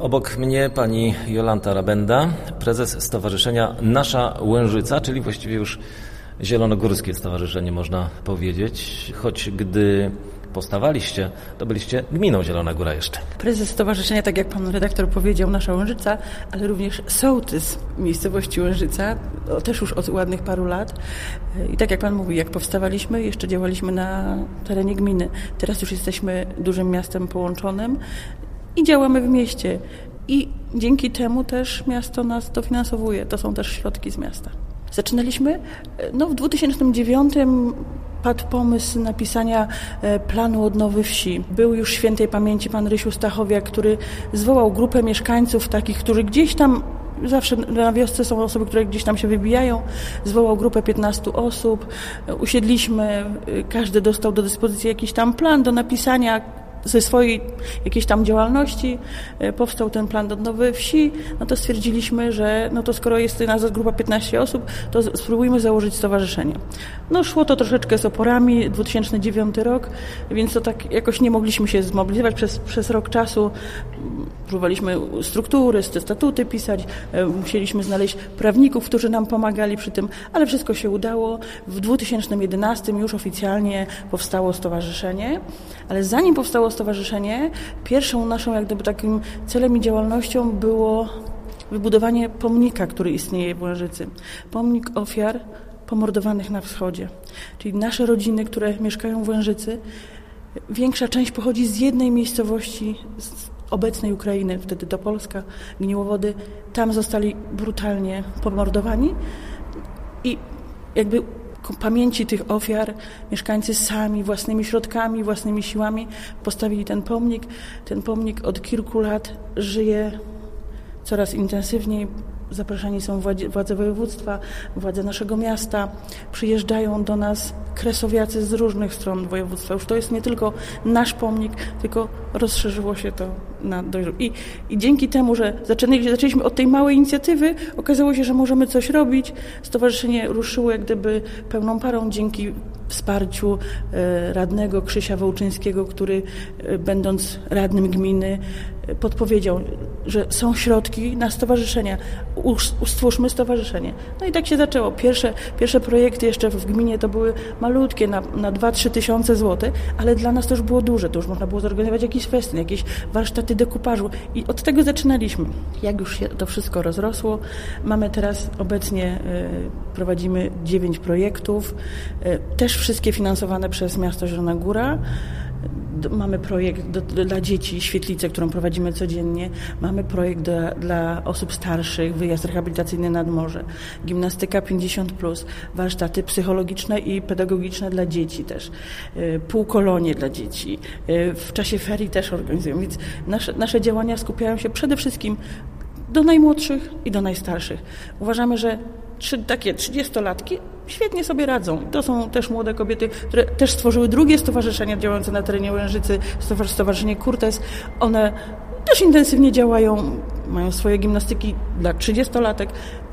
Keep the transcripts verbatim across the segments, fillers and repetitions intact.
Obok mnie pani Jolanta Rabenda, prezes Stowarzyszenia Nasza Łężyca, czyli właściwie już zielonogórskie stowarzyszenie, można powiedzieć, choć gdy powstawaliście, to byliście gminą Zielona Góra jeszcze. Prezes stowarzyszenia, tak jak pan redaktor powiedział, Nasza Łężyca, ale również sołtys miejscowości Łężyca, to też już od ładnych paru lat. I tak jak pan mówi, jak powstawaliśmy, jeszcze działaliśmy na terenie gminy. Teraz już jesteśmy dużym miastem połączonym i działamy w mieście. I dzięki temu też miasto nas dofinansowuje. To są też środki z miasta. Zaczynaliśmy no, w dwa tysiące dziewiątym padł pomysł napisania planu odnowy wsi. Był już świętej pamięci pan Rysiu Stachowiak, który zwołał grupę mieszkańców takich, którzy gdzieś tam, zawsze na wiosce są osoby, które gdzieś tam się wybijają, zwołał grupę piętnastu osób, usiedliśmy, każdy dostał do dyspozycji jakiś tam plan do napisania ze swojej jakiejś tam działalności, powstał ten plan odnowy wsi, no to stwierdziliśmy, że no to skoro jest nas grupa piętnaście osób, to spróbujmy założyć stowarzyszenie. No szło to troszeczkę z oporami, dwa tysiące dziewiąty rok, więc to tak jakoś nie mogliśmy się zmobilizować przez, przez rok czasu. Próbowaliśmy struktury, statuty pisać, musieliśmy znaleźć prawników, którzy nam pomagali przy tym, ale wszystko się udało. W dwa tysiące jedenastym już oficjalnie powstało stowarzyszenie, ale zanim powstało stowarzyszenie, pierwszą naszą jak gdyby takim celem i działalnością było wybudowanie pomnika, który istnieje w Łężycy. Pomnik ofiar pomordowanych na wschodzie. Czyli nasze rodziny, które mieszkają w Łężycy, większa część pochodzi z jednej miejscowości z obecnej Ukrainy, wtedy to Polska, Gniłowody. Tam zostali brutalnie pomordowani i jakby ku pamięci tych ofiar mieszkańcy sami, własnymi środkami, własnymi siłami postawili ten pomnik. Ten pomnik od kilku lat żyje coraz intensywniej. Zapraszani są władze województwa, władze naszego miasta. Przyjeżdżają do nas kresowiacy z różnych stron województwa. Już to jest nie tylko nasz pomnik, tylko rozszerzyło się to na dość... I, i dzięki temu, że zaczęli, zaczęliśmy od tej małej inicjatywy, okazało się, że możemy coś robić. Stowarzyszenie ruszyło jak gdyby pełną parą dzięki wsparciu e, radnego Krzysia Wołczyńskiego, który e, będąc radnym gminy e, podpowiedział, że są środki na stowarzyszenia. Stwórzmy stowarzyszenie. No i tak się zaczęło. Pierwsze, pierwsze projekty jeszcze w gminie to były malutkie, na, na dwa trzy tysiące złotych, ale dla nas to już było duże. To już można było zorganizować jakiś festyn, jakieś warsztaty dekupażu i od tego zaczynaliśmy. Jak już się to wszystko rozrosło, mamy teraz obecnie, y, prowadzimy dziewięć projektów, y, też wszystkie finansowane przez miasto Zielona Góra. Mamy projekt do, dla dzieci, świetlicę, którą prowadzimy codziennie. Mamy projekt do, dla osób starszych, wyjazd rehabilitacyjny nad morze, gimnastyka pięćdziesiąt plus, warsztaty psychologiczne i pedagogiczne dla dzieci też, półkolonie dla dzieci. W czasie ferii też organizujemy, więc nasze, nasze działania skupiają się przede wszystkim do najmłodszych i do najstarszych. Uważamy, że trzy, takie trzydziestolatki świetnie sobie radzą. To są też młode kobiety, które też stworzyły drugie stowarzyszenia działające na terenie Łężycy, Stowarzyszenie Kurtes. One też intensywnie działają, mają swoje gimnastyki dla trzydziestolatek,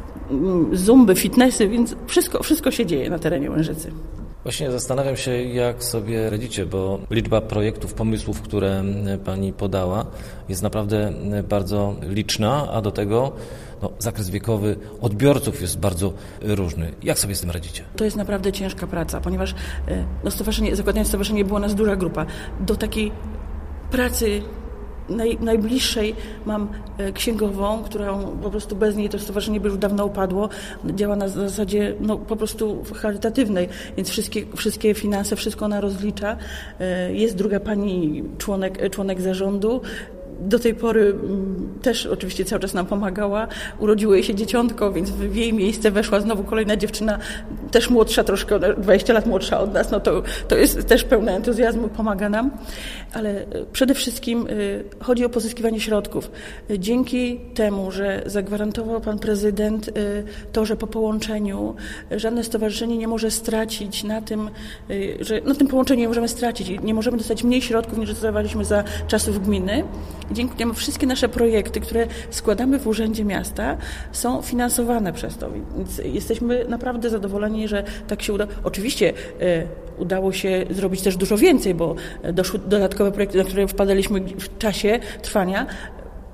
zumby, fitnessy, więc wszystko, wszystko się dzieje na terenie Łężycy. Właśnie zastanawiam się, jak sobie radzicie, bo liczba projektów, pomysłów, które pani podała, jest naprawdę bardzo liczna, a do tego no, zakres wiekowy odbiorców jest bardzo różny. Jak sobie z tym radzicie? To jest naprawdę ciężka praca, ponieważ no, stowarzyszenie, zakładając stowarzyszenie, była nas duża grupa. Do takiej pracy Naj, najbliższej mam księgową, którą po prostu bez niej to stowarzyszenie by już dawno upadło. Działa na zasadzie no, po prostu charytatywnej, więc wszystkie, wszystkie finanse, wszystko ona rozlicza. Jest druga pani członek, członek zarządu. Do tej pory też oczywiście cały czas nam pomagała. Urodziło jej się dzieciątko, więc w jej miejsce weszła znowu kolejna dziewczyna, też młodsza troszkę, dwadzieścia lat młodsza od nas. No to, to jest też pełne entuzjazmu, pomaga nam. Ale przede wszystkim chodzi o pozyskiwanie środków. Dzięki temu, że zagwarantował pan prezydent to, że po połączeniu żadne stowarzyszenie nie może stracić na tym, że na tym połączeniu nie możemy stracić i nie możemy dostać mniej środków niż dostawaliśmy za czasów gminy. Dzięki temu wszystkie nasze projekty, które składamy w Urzędzie Miasta, są finansowane przez to. Więc jesteśmy naprawdę zadowoleni, że tak się uda. Oczywiście e, udało się zrobić też dużo więcej, bo doszły dodatkowe projekty, na które wpadaliśmy w czasie trwania.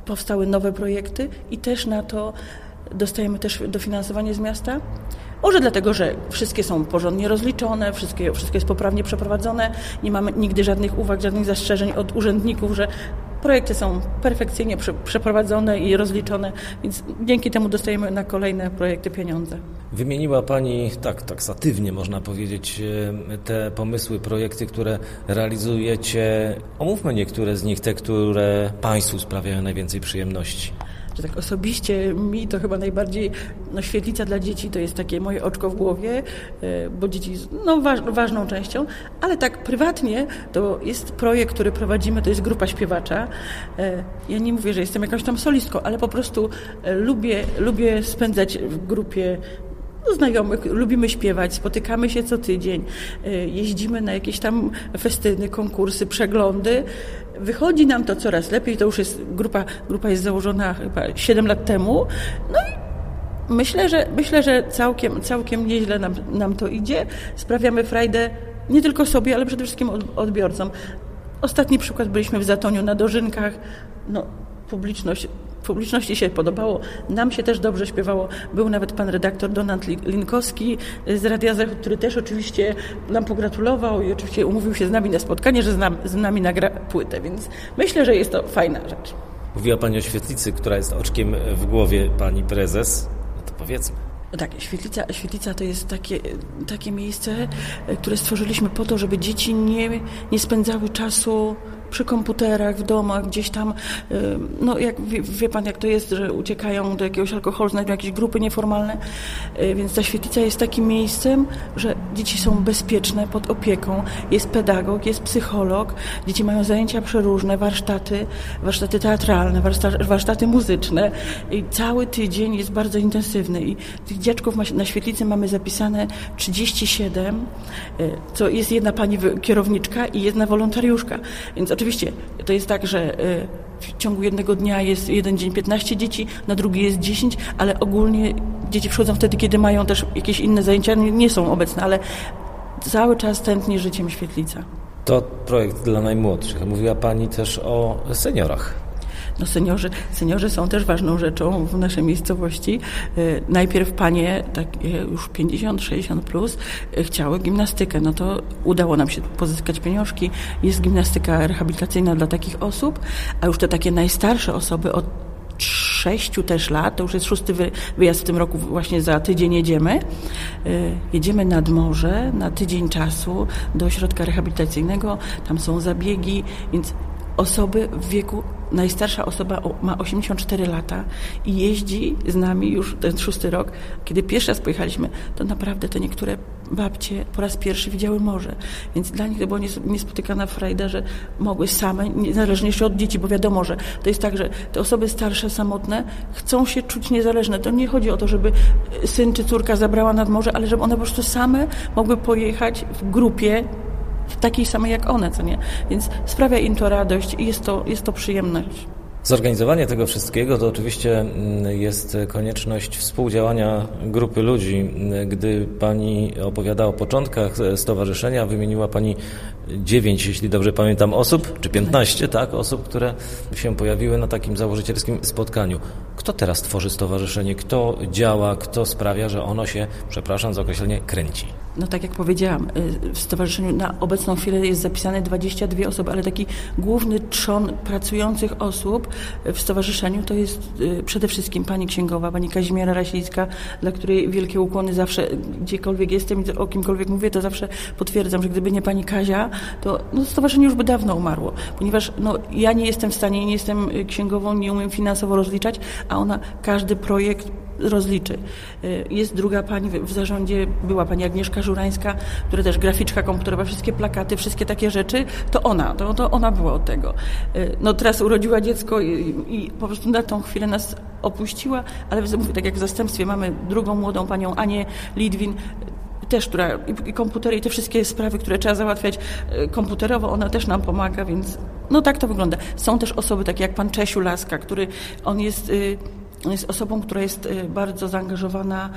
powstały nowe projekty i też na to dostajemy też dofinansowanie z miasta. Może dlatego, że wszystkie są porządnie rozliczone, wszystkie, wszystko jest poprawnie przeprowadzone, nie mamy nigdy żadnych uwag, żadnych zastrzeżeń od urzędników, że projekty są perfekcyjnie przeprowadzone i rozliczone, więc dzięki temu dostajemy na kolejne projekty pieniądze. Wymieniła Pani, tak taksatywnie można powiedzieć, te pomysły, projekty, które realizujecie. Omówmy niektóre z nich, te, które Państwu sprawiają najwięcej przyjemności. Że tak osobiście mi to chyba najbardziej, no świetlica dla dzieci to jest takie moje oczko w głowie, bo dzieci no waż, ważną częścią, ale tak prywatnie to jest projekt, który prowadzimy, to jest grupa śpiewacza. Ja nie mówię, że jestem jakąś tam solistką, ale po prostu lubię, lubię spędzać w grupie znajomych, lubimy śpiewać, spotykamy się co tydzień, jeździmy na jakieś tam festyny, konkursy, przeglądy. Wychodzi nam to coraz lepiej, to już jest grupa, grupa jest założona chyba siedem lat temu. No i myślę, że myślę, że całkiem, całkiem nieźle nam, nam to idzie. Sprawiamy frajdę nie tylko sobie, ale przede wszystkim odbiorcom. Ostatni przykład byliśmy w Zatoniu na Dożynkach. No, publiczność Publiczności się podobało, nam się też dobrze śpiewało. Był nawet pan redaktor Donald Linkowski z Radia Zachód, który też oczywiście nam pogratulował i oczywiście umówił się z nami na spotkanie, że z nami, z nami nagra płytę, więc myślę, że jest to fajna rzecz. Mówiła Pani o świetlicy, która jest oczkiem w głowie Pani prezes. No to powiedzmy. Tak, świetlica, świetlica to jest takie, takie miejsce, które stworzyliśmy po to, żeby dzieci nie, nie spędzały czasu przy komputerach, w domach, gdzieś tam, no jak wie, wie pan, jak to jest, że uciekają do jakiegoś alkoholu, znajdują jakieś grupy nieformalne, więc ta świetlica jest takim miejscem, że dzieci są bezpieczne, pod opieką, jest pedagog, jest psycholog, dzieci mają zajęcia przeróżne, warsztaty, warsztaty teatralne, warsztaty, warsztaty muzyczne i cały tydzień jest bardzo intensywny i tych dziaczków na świetlicy mamy zapisane trzydzieści siedem, co jest jedna pani kierowniczka i jedna wolontariuszka, więc oczywiście to jest tak, że w ciągu jednego dnia jest jeden dzień piętnaście dzieci, na drugi jest dziesięć, ale ogólnie dzieci przychodzą wtedy, kiedy mają też jakieś inne zajęcia, nie są obecne, ale cały czas tętni życiem świetlica. To projekt dla najmłodszych. Mówiła Pani też o seniorach. No seniorzy, seniorzy są też ważną rzeczą w naszej miejscowości. Najpierw panie, takie już pięćdziesiąt sześćdziesiąt plus, chciały gimnastykę. No to udało nam się pozyskać pieniążki. Jest gimnastyka rehabilitacyjna dla takich osób, a już te takie najstarsze osoby od sześciu też lat, to już jest szósty wyjazd w tym roku, właśnie za tydzień jedziemy. Jedziemy nad morze na tydzień czasu do ośrodka rehabilitacyjnego. Tam są zabiegi, więc osoby w wieku, najstarsza osoba ma osiemdziesiąt cztery lata i jeździ z nami już ten szósty rok. Kiedy pierwszy raz pojechaliśmy, to naprawdę te niektóre babcie po raz pierwszy widziały morze. Więc dla nich to była niespotykana frajda, że mogły same, niezależnie jeszcze od dzieci, bo wiadomo, że to jest tak, że te osoby starsze, samotne chcą się czuć niezależne. To nie chodzi o to, żeby syn czy córka zabrała nad morze, ale żeby one po prostu same mogły pojechać w grupie, takiej samej jak one, co nie? Więc sprawia im to radość i jest to, jest to przyjemność. Zorganizowanie tego wszystkiego to oczywiście jest konieczność współdziałania grupy ludzi. Gdy Pani opowiada o początkach stowarzyszenia, wymieniła Pani dziewięć, jeśli dobrze pamiętam, osób, czy piętnaście, tak, osób, które się pojawiły na takim założycielskim spotkaniu. Kto teraz tworzy stowarzyszenie? Kto działa? Kto sprawia, że ono się, przepraszam za określenie, kręci? No tak jak powiedziałam, w stowarzyszeniu na obecną chwilę jest zapisane dwadzieścia dwie osoby, ale taki główny trzon pracujących osób w stowarzyszeniu to jest przede wszystkim pani księgowa, pani Kazimiera Rasicka, dla której wielkie ukłony zawsze, gdziekolwiek jestem i o kimkolwiek mówię, to zawsze potwierdzam, że gdyby nie pani Kazia, to no, stowarzyszenie już by dawno umarło, ponieważ no, ja nie jestem w stanie, nie jestem księgową, nie umiem finansowo rozliczać, a ona każdy projekt rozliczy. Jest druga pani w zarządzie, była pani Agnieszka Żurańska, która też graficzka komputerowa, wszystkie plakaty, wszystkie takie rzeczy, to ona, to, to ona była od tego. No teraz urodziła dziecko i, i po prostu na tą chwilę nas opuściła, ale mówię, tak jak w zastępstwie mamy drugą młodą panią Anię Lidwin, też, która i, i komputery, i te wszystkie sprawy, które trzeba załatwiać komputerowo, ona też nam pomaga, więc no tak to wygląda. Są też osoby takie jak pan Czesiu Laska, który on jest y, jest osobą, która jest bardzo zaangażowana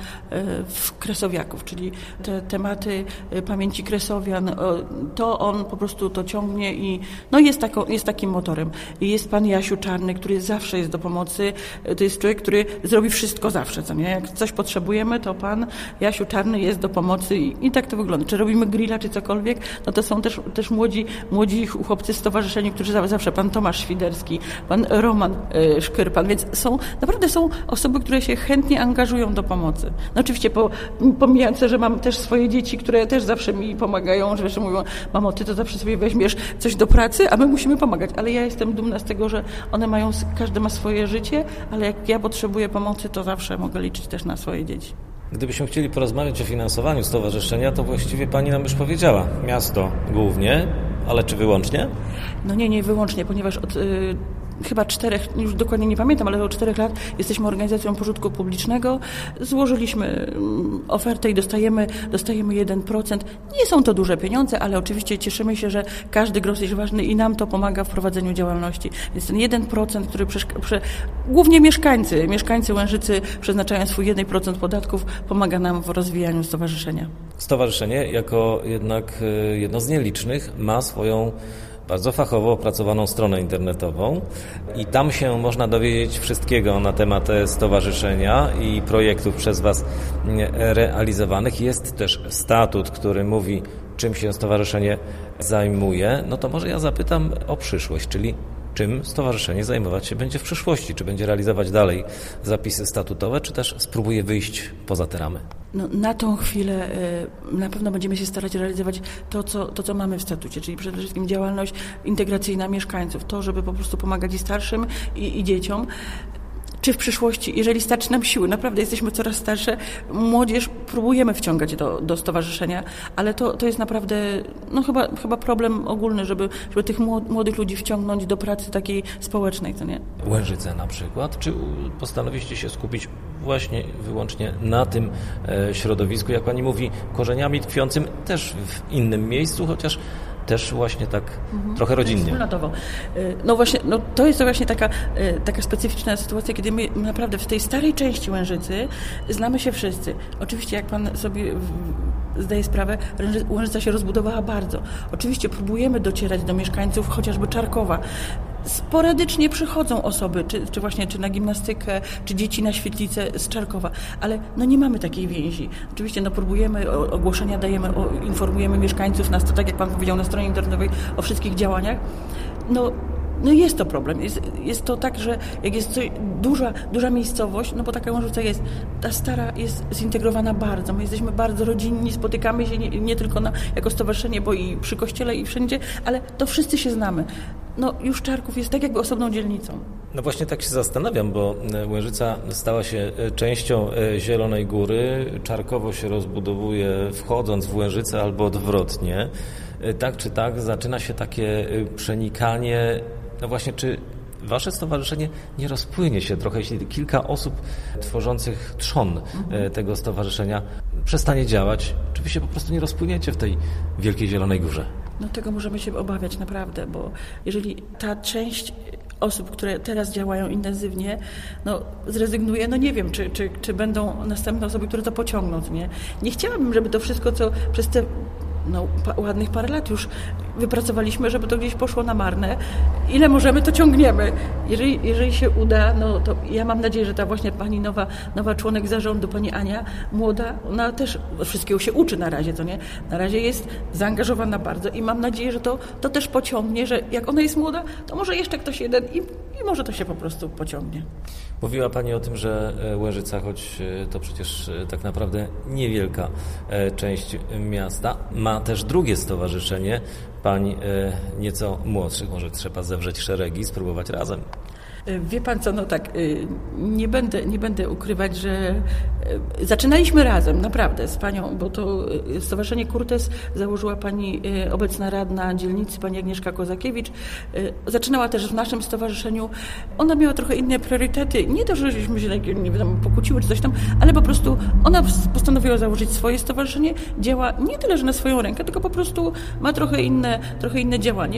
w kresowiaków, czyli te tematy pamięci kresowian, to on po prostu to ciągnie i no jest, taką, jest takim motorem. I jest pan Jasiu Czarny, który zawsze jest do pomocy. To jest człowiek, który zrobi wszystko zawsze, co nie? Jak coś potrzebujemy, to pan Jasiu Czarny jest do pomocy i, i tak to wygląda. Czy robimy grilla, czy cokolwiek, no to są też, też młodzi, młodzi chłopcy z stowarzyszenia, którzy zawsze, pan Tomasz Świderski, pan Roman y, Szkyrpan, więc są, naprawdę są osoby, które się chętnie angażują do pomocy. No oczywiście po, pomijając, że mam też swoje dzieci, które też zawsze mi pomagają, że zawsze mówią, mamo, ty to zawsze sobie weźmiesz coś do pracy, a my musimy pomagać. Ale ja jestem dumna z tego, że one mają, każdy ma swoje życie, ale jak ja potrzebuję pomocy, to zawsze mogę liczyć też na swoje dzieci. Gdybyśmy chcieli porozmawiać o finansowaniu stowarzyszenia, to właściwie pani nam już powiedziała. Miasto głównie, ale czy wyłącznie? No nie, nie wyłącznie, ponieważ od y, chyba czterech, już dokładnie nie pamiętam, ale od czterech lat jesteśmy organizacją pożytku publicznego. Złożyliśmy ofertę i dostajemy, dostajemy jeden procent. Nie są to duże pieniądze, ale oczywiście cieszymy się, że każdy grosz jest ważny i nam to pomaga w prowadzeniu działalności. Więc ten jeden procent, który prze, prze, głównie mieszkańcy, mieszkańcy Łężycy przeznaczają swój jeden procent podatków, pomaga nam w rozwijaniu stowarzyszenia. Stowarzyszenie jako jednak jedno z nielicznych ma swoją bardzo fachowo opracowaną stronę internetową i tam się można dowiedzieć wszystkiego na temat stowarzyszenia i projektów przez Was realizowanych. Jest też statut, który mówi, czym się stowarzyszenie zajmuje. No to może ja zapytam o przyszłość, czyli czym stowarzyszenie zajmować się będzie w przyszłości? Czy będzie realizować dalej zapisy statutowe, czy też spróbuje wyjść poza te ramy? No, na tą chwilę y, na pewno będziemy się starać realizować to co, to, co mamy w statucie, czyli przede wszystkim działalność integracyjna mieszkańców, to, żeby po prostu pomagać i starszym, i, i dzieciom. Czy w przyszłości, jeżeli starczy nam siły, naprawdę jesteśmy coraz starsze, młodzież próbujemy wciągać do, do stowarzyszenia, ale to, to jest naprawdę no chyba, chyba problem ogólny, żeby, żeby tych młodych ludzi wciągnąć do pracy takiej społecznej, to nie? Łężyce na przykład. Czy postanowiliście się skupić właśnie wyłącznie na tym e, środowisku, jak pani mówi, korzeniami tkwiącym też w innym miejscu, chociaż też właśnie tak mhm. trochę rodzinnie. Wspólnotowo. No właśnie, no to jest to właśnie taka, taka specyficzna sytuacja, kiedy my naprawdę w tej starej części Łężycy znamy się wszyscy. Oczywiście, jak pan sobie zdaje sprawę, Łężyca się rozbudowała bardzo. Oczywiście próbujemy docierać do mieszkańców chociażby Czarkowa. Sporadycznie przychodzą osoby, czy, czy właśnie czy na gimnastykę, czy dzieci na świetlicę z Czarkowa, ale no nie mamy takiej więzi. Oczywiście no próbujemy, ogłoszenia dajemy, o, informujemy mieszkańców, nas to, tak jak pan powiedział, na stronie internetowej o wszystkich działaniach. No, no jest to problem. Jest, jest to tak, że jak jest coś, duża, duża miejscowość, no bo taka Łężyca jest, ta stara jest zintegrowana bardzo. My jesteśmy bardzo rodzinni, spotykamy się nie, nie tylko na, jako stowarzyszenie, bo i przy kościele i wszędzie, ale to wszyscy się znamy. No już Czarków jest tak jakby osobną dzielnicą. No właśnie tak się zastanawiam, bo Łężyca stała się częścią Zielonej Góry, Czarkowo się rozbudowuje wchodząc w Łężycę albo odwrotnie. Tak czy tak zaczyna się takie przenikanie. No właśnie, czy wasze stowarzyszenie nie rozpłynie się trochę, jeśli kilka osób tworzących trzon mhm. tego stowarzyszenia przestanie działać? Czy wy się po prostu nie rozpłyniecie w tej wielkiej Zielonej Górze? No tego możemy się obawiać naprawdę, bo jeżeli ta część osób, które teraz działają intensywnie, no zrezygnuje, no nie wiem, czy, czy, czy będą następne osoby, które to pociągną, nie? Nie chciałabym, żeby to wszystko, co przez te no, pa, ładnych parę lat już wypracowaliśmy, żeby to gdzieś poszło na marne. Ile możemy, to ciągniemy. Jeżeli, jeżeli się uda, no to ja mam nadzieję, że ta właśnie pani nowa, nowa członek zarządu, pani Ania, młoda, ona też wszystkiego się uczy na razie, co nie? Na razie jest zaangażowana bardzo i mam nadzieję, że to, to też pociągnie, że jak ona jest młoda, to może jeszcze ktoś jeden i, i może to się po prostu pociągnie. Mówiła pani o tym, że Łężyca, choć to przecież tak naprawdę niewielka część miasta, ma też drugie stowarzyszenie, pań nieco młodszych. Może trzeba zewrzeć szeregi i spróbować razem. Wie pan co, no tak, nie będę, nie będę ukrywać, że zaczynaliśmy razem, naprawdę, z panią, bo to Stowarzyszenie Kurtes założyła pani obecna radna dzielnicy, pani Agnieszka Kozakiewicz. Zaczynała też w naszym stowarzyszeniu. Ona miała trochę inne priorytety. Nie to, żeśmy się nie wiem, pokłóciły czy coś tam, ale po prostu ona postanowiła założyć swoje stowarzyszenie. Działa nie tyle, że na swoją rękę, tylko po prostu ma trochę inne, trochę inne działanie.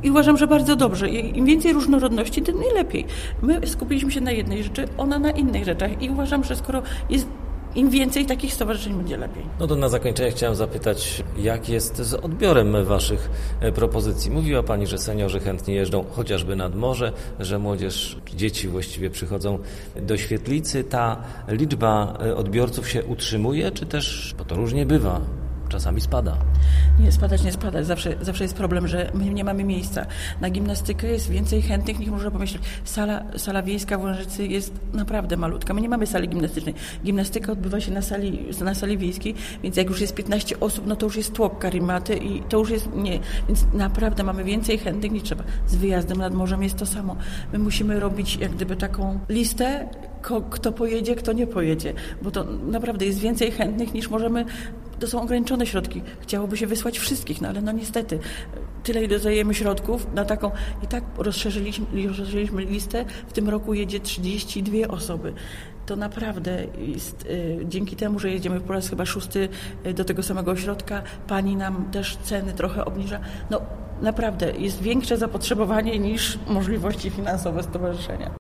I uważam, że bardzo dobrze. Im więcej różnorodności, tym najlepiej. My skupiliśmy się na jednej rzeczy, ona na innych rzeczach i uważam, że skoro jest im więcej takich stowarzyszeń, będzie lepiej. No to na zakończenie chciałem zapytać, jak jest z odbiorem Waszych propozycji? Mówiła Pani, że seniorzy chętnie jeżdżą chociażby nad morze, że młodzież, dzieci właściwie przychodzą do Świetlicy. Ta liczba odbiorców się utrzymuje, czy też, bo to różnie bywa, czasami spada? Nie, spadać nie spada. Zawsze, zawsze jest problem, że my nie mamy miejsca. Na gimnastykę jest więcej chętnych niż można pomyśleć. Sala, sala wiejska w Łańżycy jest naprawdę malutka. My nie mamy sali gimnastycznej. Gimnastyka odbywa się na sali, na sali wiejskiej, więc jak już jest piętnaście osób, no to już jest tłok karimaty i to już jest nie. Więc naprawdę mamy więcej chętnych niż trzeba. Z wyjazdem nad morzem jest to samo. My musimy robić jak gdyby taką listę, kto pojedzie, kto nie pojedzie, bo to naprawdę jest więcej chętnych niż możemy. To są ograniczone środki. Chciałoby się wysłać wszystkich, no ale no niestety tyle, ile dajemy środków na taką i tak rozszerzyliśmy, rozszerzyliśmy listę. W tym roku jedzie trzydzieści dwie osoby. To naprawdę jest, y, dzięki temu, że jedziemy po raz chyba szósty do tego samego ośrodka, pani nam też ceny trochę obniża. No naprawdę jest większe zapotrzebowanie niż możliwości finansowe stowarzyszenia.